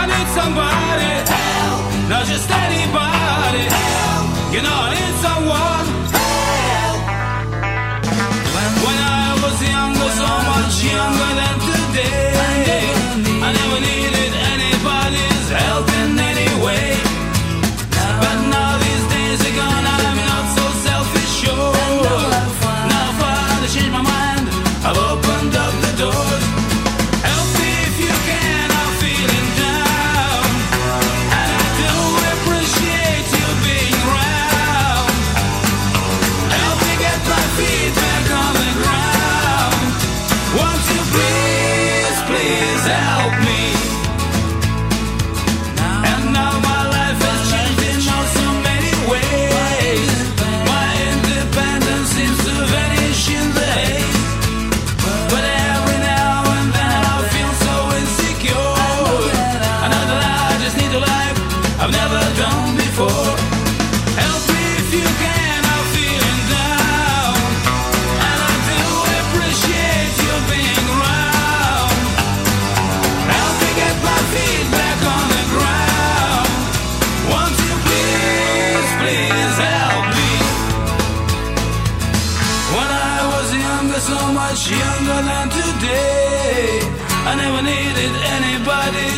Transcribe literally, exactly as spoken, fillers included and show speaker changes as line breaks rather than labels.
I need somebody help, not just anybody help. You know I need someone help. When, when I was younger, so much younger than today, I never needed anybody's help in any way. But now these days are gone, I'm not so selfish, sure. Now if I had to change my mind, I've opened up the doors. Help me if you can, I'm feeling down, and I do appreciate you being around. Help me get my feet back on the ground. Won't you please, please help me? And now my life has changed in oh so many ways. My independence seems to vanish in the haze. But every now and then I feel so insecure. I know that I just need a life I've never done before. Help me if you can, I'm feeling down, and I do appreciate you being around. Help me get my feet back on the ground. Won't you please, please help me? When I was younger, so much younger than today, I never needed anybody